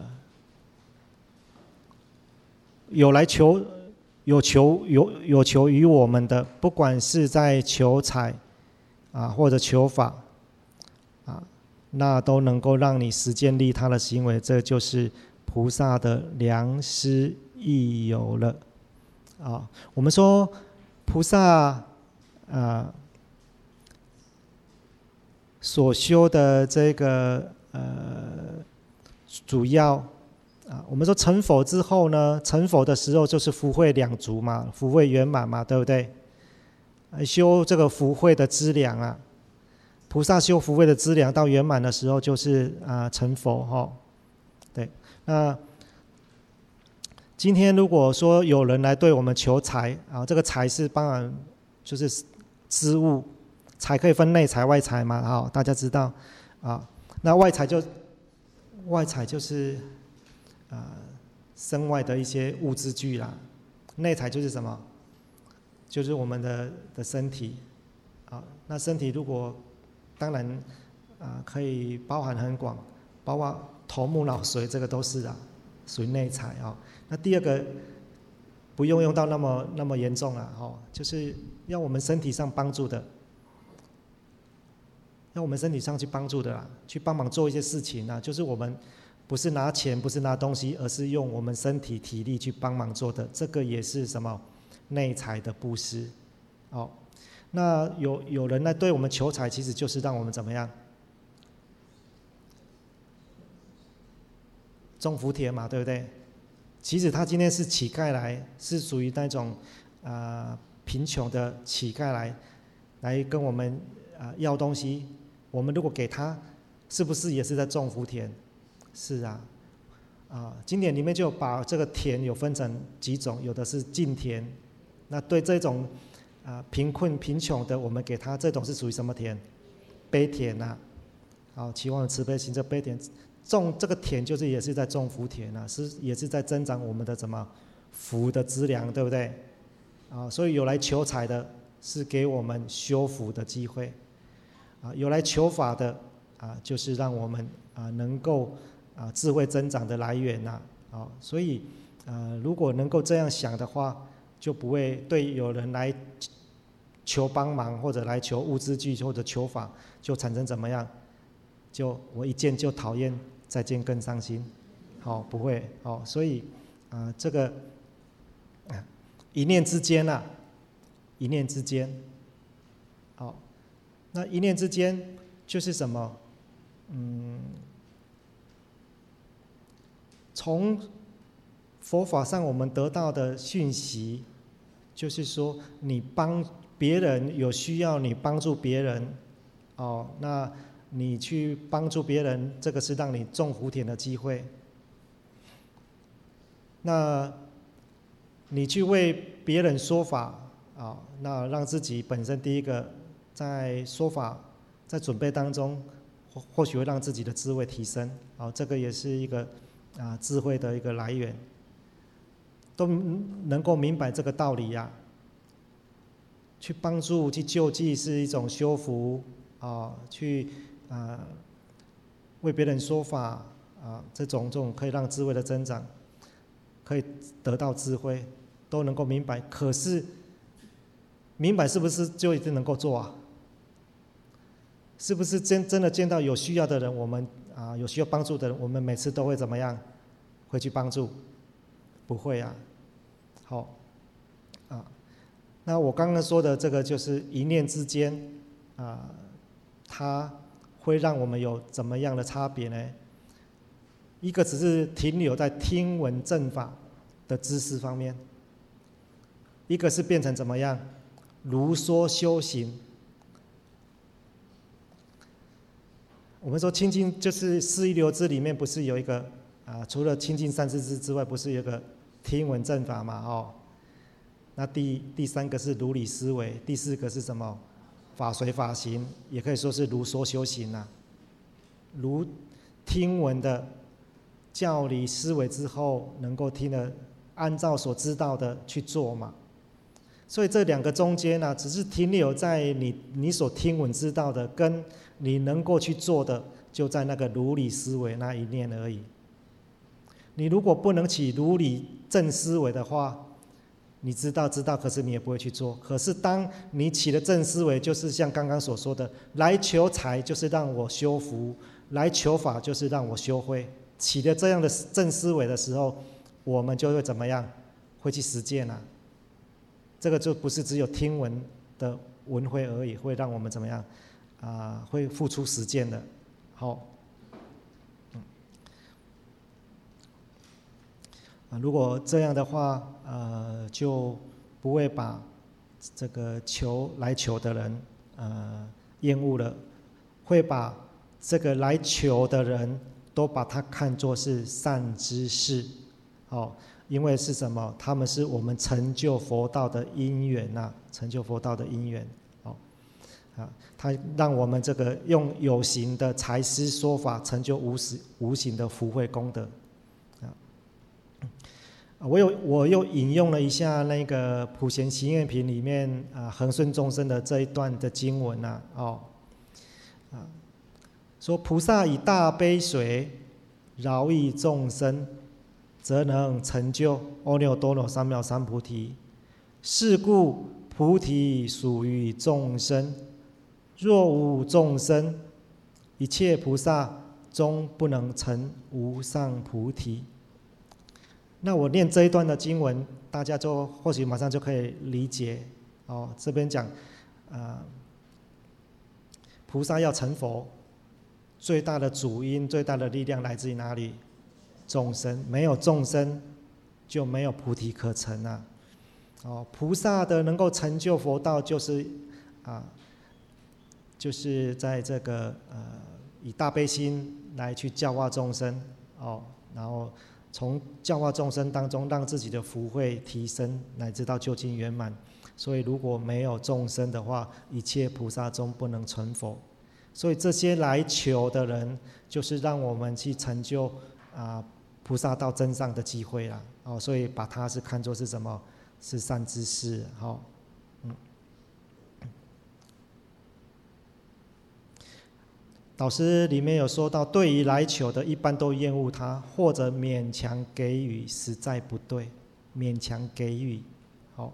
有来求有求有有求于我们的，不管是在求财啊或者求法啊，那都能够让你实践利他的行为，这就是菩萨的良师益友了啊。我们说菩萨啊所修的这个呃主要啊，我们说成佛之后呢，成佛的时候就是福慧两足嘛，福慧圆满嘛，对不对？修这个福慧的资粮啊，菩萨修福慧的资粮到圆满的时候，就是啊、呃、成佛哈、哦。对，那今天如果说有人来对我们求财啊，这个财是当然就是资物，财可以分内财外财嘛，啊，大家知道啊。那外财就外财就是啊身外的一些物资具啦，内财就是什么？就是我们的的身体啊。那身体如果当然啊可以包含很广，包括头目脑髓这个都是啊，属于内财啊。那第二个不用用到那么那么严重了哦，就是要我们身体上帮助的，要我们身体上去帮助的啦，去帮忙做一些事情啊，就是我们不是拿钱，不是拿东西，而是用我们身体体力去帮忙做的，这个也是什么内财的布施哦。那有有人来对我们求财，其实就是让我们怎么样？种福田嘛，对不对？其实他今天是乞丐来，是属于那种啊、呃、贫穷的乞丐来，来跟我们啊、呃、要东西。我们如果给他，是不是也是在种福田？是啊，啊、呃，经典里面就把这个田有分成几种，有的是净田，那对这种啊、呃、贫困贫穷的，我们给他这种是属于什么田？悲田呐、啊。好，期望慈悲行这悲田。种这个田就是也是在种福田啊，是也是在增长我们的什么福的资粮，对不对？啊，所以有来求财的，是给我们修福的机会；啊，有来求法的，啊，就是让我们啊能够啊智慧增长的来源呐。啊，所以啊，如果能够这样想的话，就不会对有人来求帮忙或者来求物资具或者求法，就产生怎么样？就我一见就讨厌，再见更伤心，好、哦、不会哦，所以啊、呃、这个、啊、一念之间啊，一念之间，好、哦，那一念之间就是什么？嗯，从佛法上我们得到的讯息，就是说你帮别人有需要，你帮助别人，哦，那。你去帮助别人，这个是让你种福田的机会。那你去为别人说法啊，那让自己本身第一个在说法在准备当中，或或许会让自己的智慧提升啊，这个也是一个啊智慧的一个来源，都能够明白这个道理呀、啊。去帮助、去救济是一种修福啊，去。啊，为别人说法啊，这种这种可以让智慧的增长，可以得到智慧，都能够明白。可是，明白是不是就一定能够做啊？是不是真真的见到有需要的人，我们啊有需要帮助的人，我们每次都会怎么样？会去帮助？不会啊。好，啊，那我刚刚说的这个就是一念之间啊，它。会让我们有怎么样的差别呢？一个只是停留在听闻正法的知识方面，一个是变成怎么样？如说修行。我们说清净就是四一流支里面不是有一个啊？除了清净三世支之外，不是有一个听闻正法嘛？哦，那第第三个是如理思维，第四个是什么？法随法行，也可以说是如说修行啊。如听闻的教理思维之后，能够听得按照所知道的去做嘛。所以这两个中间呢、啊，只是停留在你你所听闻知道的，跟你能够去做的，就在那个如理思维那一念而已。你如果不能起如理正思维的话，你知道知道，可是你也不会去做。可是当你起了正思维，就是像刚刚所说的，来求财就是让我修福，来求法就是让我修慧。起了这样的正思维的时候，我们就会怎么样？会去实践啊。这个就不是只有听闻的闻慧而已，会让我们怎么样？啊、呃，会付出实践的。好， 啊，如果这样的话，呃，就不会把这个求来求的人呃厌恶了，会把这个来求的人都把他看作是善知识，哦，因为是什么？他们是我们成就佛道的因缘呐、啊，成就佛道的因缘，哦，啊，他让我们这个用有形的财施说法，成就无实无形的福慧功德。我有我又引用了一下那个普贤行愿品里面啊恒顺众生的这一段的经文呐、啊，哦，啊，说菩萨以大悲水饶益众生，则能成就阿耨多罗三藐三菩提。是故菩提属于众生，若无众生，一切菩萨终不能成无上菩提。那我念这一段的经文，大家就或许马上就可以理解哦。这边讲，呃，菩萨要成佛，最大的主因、最大的力量来自于哪里？众生，没有众生，就没有菩提可成啊。哦，菩萨的能够成就佛道，就是啊，就是在这个呃，以大悲心来去教化众生哦，然后从教化众生当中，让自己的福慧提升，乃至到究竟圆满。所以，如果没有众生的话，一切菩萨终不能成佛。所以，这些来求的人，就是让我们去成就啊、呃、菩萨道真上的机会啦。哦，所以把它是看作是什么？是善知识。好、哦，嗯。导师里面有说到，对于来求的，一般都厌恶他，或者勉强给予，实在不对。勉强给予，好。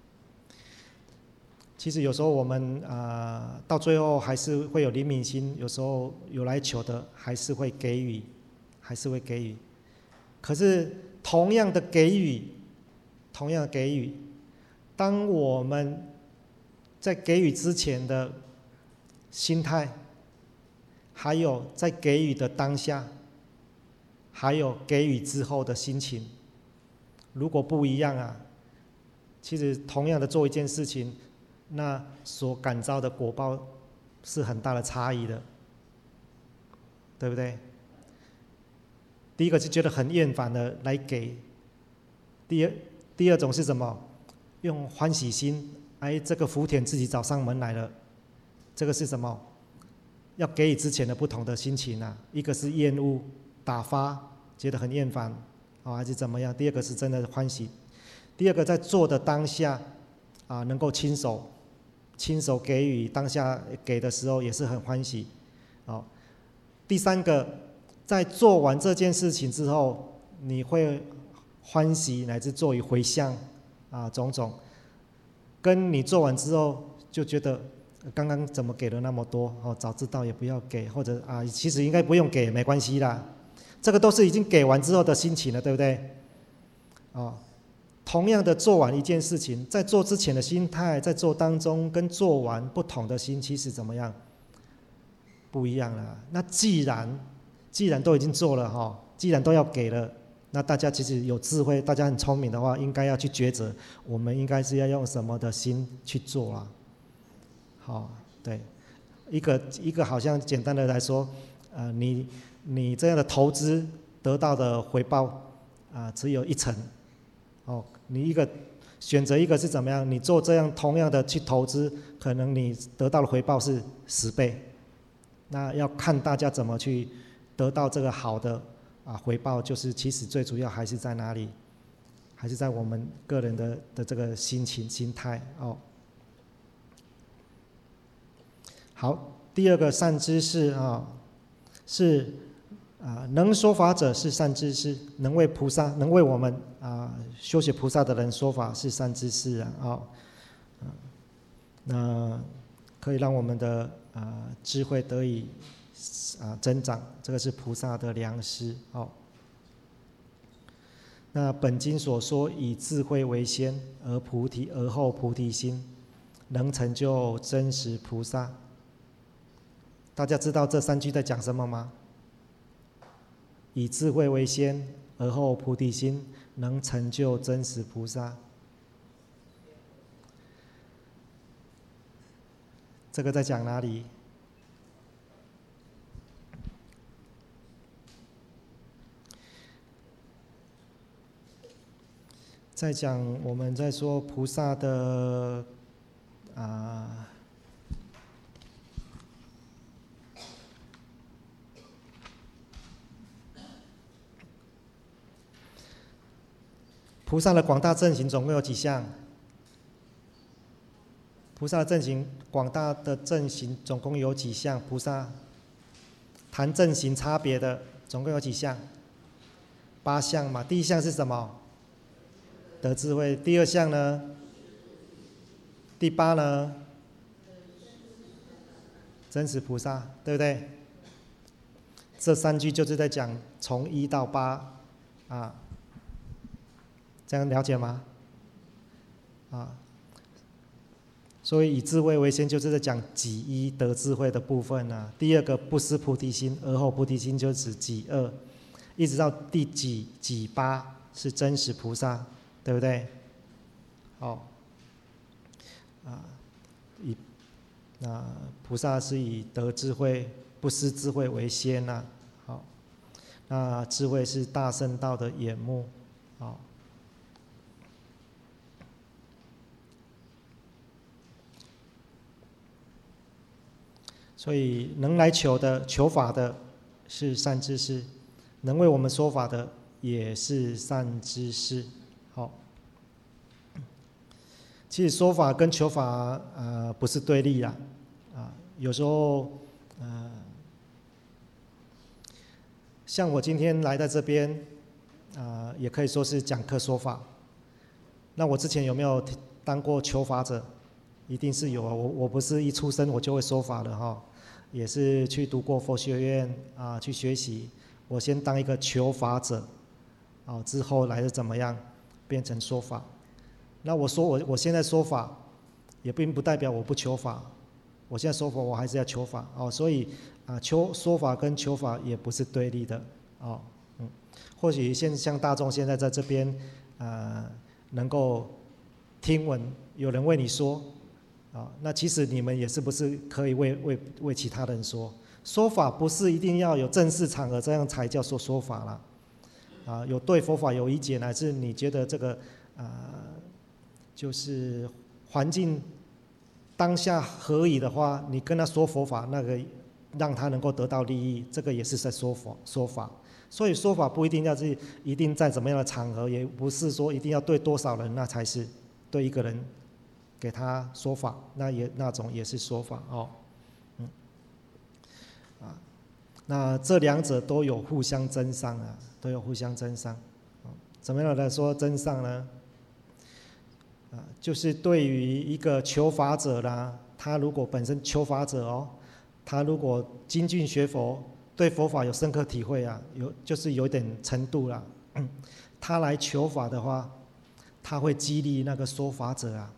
其实有时候我们啊、呃，到最后还是会有怜悯心，有时候有来求的，还是会给予，还是会给予。可是同样的给予，同样的给予，当我们在给予之前的心态，还有在给予的当下，还有给予之后的心情，如果不一样啊，其实同样的做一件事情，那所感召的果报是很大的差异的，对不对？第一个是觉得很厌烦的来给，第二第二种是什么？用欢喜心，哎，这个福田自己找上门来了，这个是什么？要给予之前的不同的心情啊，一个是厌恶、打发，觉得很厌烦，哦，还是怎么样？第二个是真的欢喜。第二个在做的当下，啊，能够亲手、亲手给予，当下给的时候也是很欢喜，哦。第三个，在做完这件事情之后，你会欢喜乃至作为回向，啊，种种，跟你做完之后就觉得。刚刚怎么给了那么多？哦，早知道也不要给，或者啊，其实应该不用给，没关系啦。这个都是已经给完之后的心情了，对不对？哦，同样的做完一件事情，在做之前的心态，在做当中跟做完不同的心，其实怎么样？不一样了。那既然既然都已经做了哈、哦，既然都要给了，那大家其实有智慧，大家很聪明的话，应该要去抉择，我们应该是要用什么的心去做啊？哦，对，一个一个好像简单的来说，呃，你你这样的投资得到的回报啊、呃，只有一成，哦，你一个选择一个是怎么样？你做这样同样的去投资，可能你得到的回报是十倍，那要看大家怎么去得到这个好的啊回报，就是其实最主要还是在哪里？还是在我们个人的的这个心情心态哦。好，第二个善知识啊，是啊，能说法者是善知识，能为菩萨，能为我们啊修学菩萨的人说法是善知识啊，哦，那可以让我们的啊智慧得以啊增长，这个是菩萨的良师哦。那本经所说，以智慧为先，而菩提而后菩提心，能成就真实菩萨。大家知道这三句在讲什么吗？以智慧为先， 而后菩提心，能成就真实菩萨。这个在讲哪里？在讲我们在说菩萨的啊。菩萨的广大正行总共有几项？菩萨的正行，广大的正行总共有几项？菩萨谈正行差别的总共有几项？八项嘛。第一项是什么？得智慧。第二项呢？第八呢？真实菩萨，对不对？这三句就是在讲从一到八啊，这样了解吗？啊。所以以智慧为先，就是在讲己一得智慧的部分啊。第二个不失菩提心，而后菩提心就指己二，一直到第几己八是真实菩萨，对不对？好，啊，以那菩萨是以得智慧、不失智慧为先呐、啊。好，那智慧是大圣道的眼目，好。所以能来求的、求法的是善知识，能为我们说法的也是善知识。好，其实说法跟求法呃不是对立啦，啊，有时候呃，像我今天来在这边，啊、呃，也可以说是讲课说法。那我之前有没有当过求法者？一定是有啊，我我不是一出生我就会说法的哈，也是去读过佛学院啊，去学习。我先当一个求法者，啊，之后来是怎么样变成说法。那我说我我现在说法，也并不代表我不求法。我现在说法，我还是要求法哦，所以啊，求说法跟求法也不是对立的哦，嗯，或许现像大众现在在这边啊，能够听闻有人为你说。啊，那其实你们也是不是可以为为为其他人说？说法不是一定要有正式场合这样才叫做说法啦。啊，有对佛法有意见，乃至你觉得这个啊、呃，就是环境当下合宜的话，你跟他说佛法，那个让他能够得到利益，这个也是在说法说法。所以说法不一定要是一定在怎么样的场合，也不是说一定要对多少人那才是对一个人。给他说法，那也那种也是说法哦，嗯，啊，那这两者都有互相增上啊，都有互相增上，啊，怎么样来说增上呢？啊，就是对于一个求法者啦，他如果本身求法者哦，他如果精进学佛，对佛法有深刻体会啊，有就是有点程度啦，嗯，他来求法的话，他会激励那个说法者啊。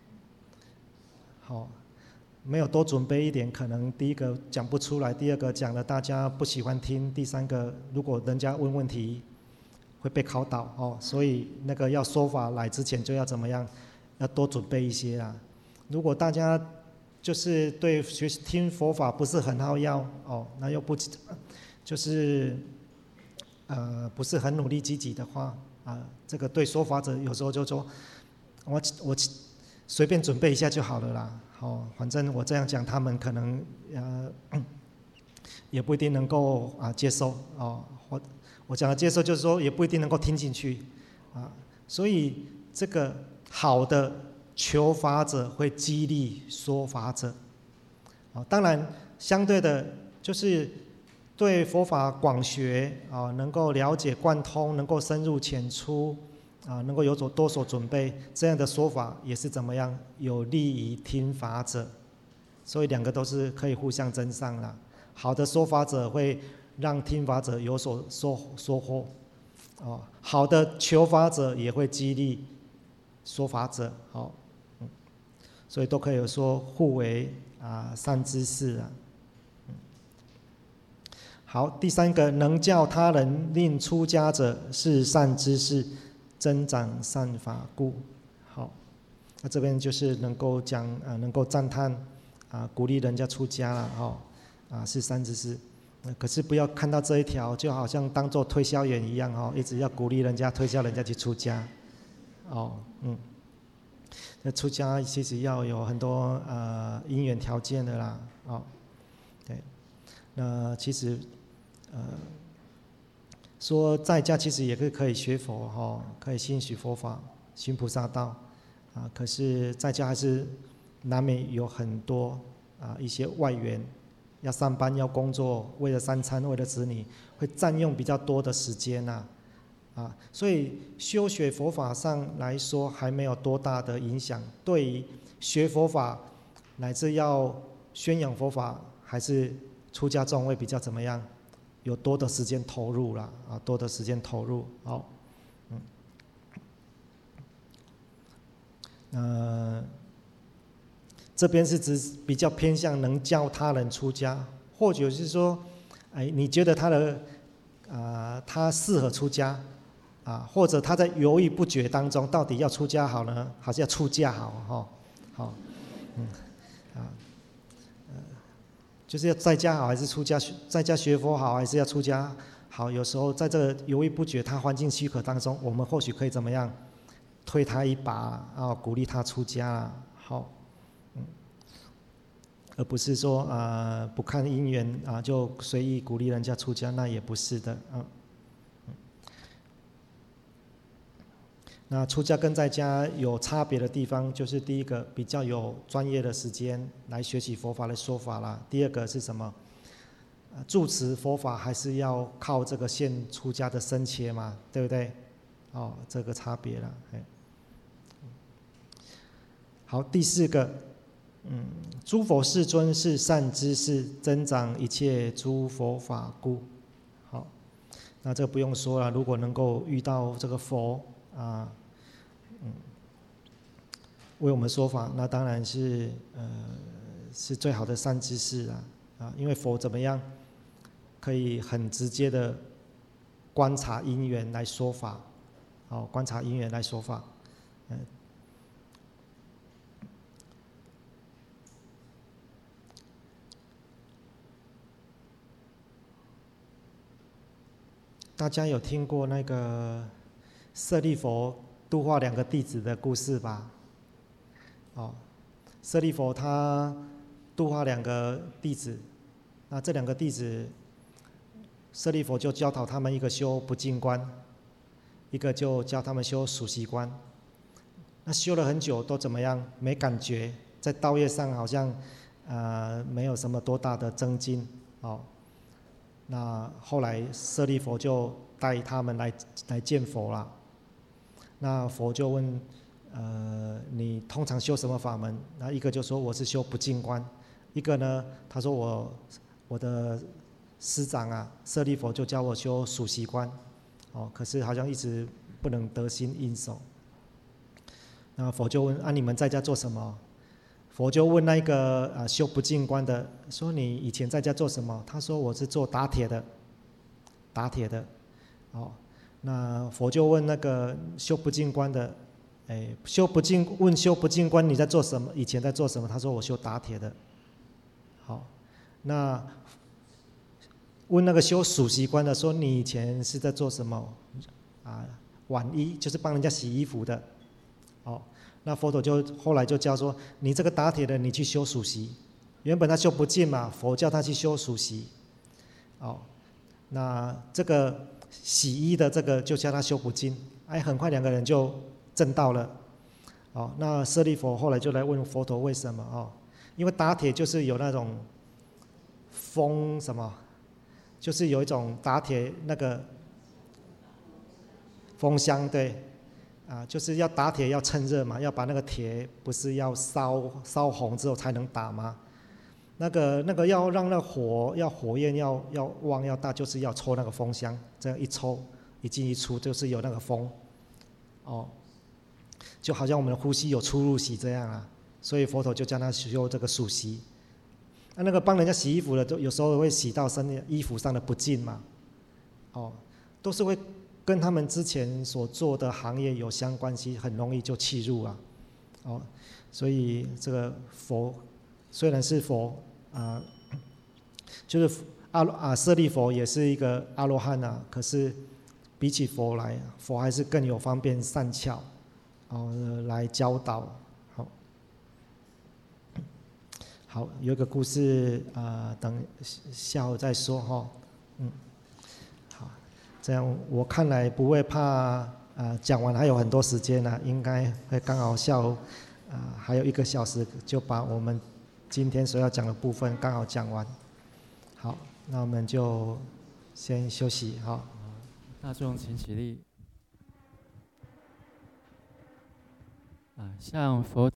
好，没有多准备一点，可能第一个讲不出来，第二个讲了大家不喜欢听，第三个如果人家问问题会被考倒哦，所以那个要说法来之前就要怎么样，要多准备一些啊。如果大家就是对学习听佛法不是很好要哦，那又不就是呃不是很努力积极的话啊，这个对说法者有时候就说我我。随便准备一下就好了啦，哦，反正我这样讲，他们可能呃也不一定能够啊接受哦。我我讲的接受就是说也不一定能够听进去啊，所以这个好的求法者会激励说法者，啊，当然相对的就是对佛法广学啊，能够了解贯通，能够深入浅出。啊，能够有所多所准备，这样的说法也是怎么样有利于听法者，所以两个都是可以互相增上啦。好的说法者会让听法者有所收收获，哦，好的求法者也会激励说法者，好，嗯，所以都可以说互为啊善知识啊。嗯， 好，第三个，能教他人令出家者，是善知识，增长善法故。好，那这边就是能够讲啊、呃，能够赞叹啊，鼓励人家出家了哦，啊是善知识。可是不要看到这一条，就好像当做推销员一样哦，一直要鼓励人家、推销人家去出家，哦，嗯，那出家其实要有很多呃因缘条件的啦，哦，对，那其实呃说在家其实也是可以学佛哈、哦，可以信许佛法、行菩萨道啊，可是在家还是难免有很多啊一些外缘。要上班，要工作，为了三餐，为了子女，会占用比较多的时间呐、啊，啊，所以修学佛法上来说，还没有多大的影响。对于学佛法乃至要宣扬佛法，还是出家众会比较怎么样？有多的时间投入啦，啊，多的时间投入，好，嗯，呃。这边是指比较偏向能教他人出家，或者是说，哎，你觉得他的啊、呃，他适合出家啊，或者他在犹豫不决当中，到底要出家好呢，还是要出家好？哈、哦，好，嗯，啊，呃，就是要在家好，还是出家？在家学佛好，还是要出家好？有时候在这个犹豫不决，他环境许可当中，我们或许可以怎么样，推他一把啊，鼓励他出家，好。而不是说啊、呃、不看因缘啊就随意鼓励人家出家，那也不是的啊。那出家跟在家有差别的地方，就是第一个比较有专业的时间来学习佛法的说法啦。第二个是什么？呃、住持佛法还是要靠这个现出家的僧伽嘛，对不对？哦，这个差别了。好，第四个。嗯，诸佛世尊是善知识，增长一切诸佛法故。好，那这个不用说了。如果能够遇到这个佛啊，嗯，为我们说法，那当然是呃是最好的善知识啊啊，因为佛怎么样，可以很直接的观察因缘来说法，好、哦，观察因缘来说法，嗯。大家有听过那个舍利佛度化两个弟子的故事吧？哦，舍利佛他度化两个弟子，那这两个弟子，舍利佛就教导他们一个修不净观，一个就教他们修数息观。那修了很久都怎么样？没感觉，在道业上好像呃没有什么多大的增进哦。那后来舍利佛就带他们来来见佛了。那佛就问，呃，你通常修什么法门？那一个就说我是修不净观，一个呢，他说我我的师长啊，舍利佛就教我修数息观，哦，可是好像一直不能得心应手。那佛就问啊，你们在家做什么？佛就问那个啊修不净观的说：“你以前在家做什么？”他说：“我是做打铁的，打铁的。”哦，那佛就问那个修不净观的，哎，修不净问修不净观你在做什么？以前在做什么？他说：“我修打铁的。”好，那问那个修数息观的说：“你以前是在做什么？”啊，挽衣就是帮人家洗衣服的。哦。那佛陀就后来就教说，你这个打铁的，你去修数息。原本他修不净嘛，佛教他去修数息。哦，那这个洗衣的这个就叫他修不净，哎，很快两个人就证道了。哦，那舍利佛后来就来问佛陀为什么哦？因为打铁就是有那种风什么，就是有一种打铁那个风香，对。啊，就是要打铁要趁热嘛，要把那个铁不是要烧烧红之后才能打吗？那个那个要让那火要火焰要要旺要大，就是要抽那个风箱，这样一抽一进一出就是有那个风，哦，就好像我们的呼吸有出入息这样啊，所以佛陀就叫他修这个数息。 啊，那个帮人家洗衣服的，都有时候会洗到身衣服上的不净嘛，哦，都是会跟他们之前所做的行业有相关系，很容易就弃入啊，哦，所以这个佛虽然是佛啊、呃，就是阿啊舍利佛也是一个阿罗汉啊，可是比起佛来，佛还是更有方便善巧，哦，来教导。好，好，有一个故事啊、呃，等下午再说哈。嗯，好，这样我看来不会怕啊、呃，讲完还有很多时间呢、啊，应该会刚好下午啊、呃、还有一个小时就把我们今天所要讲的部分刚好讲完。好，那我们就先休息哈。 大众请起立。啊，向佛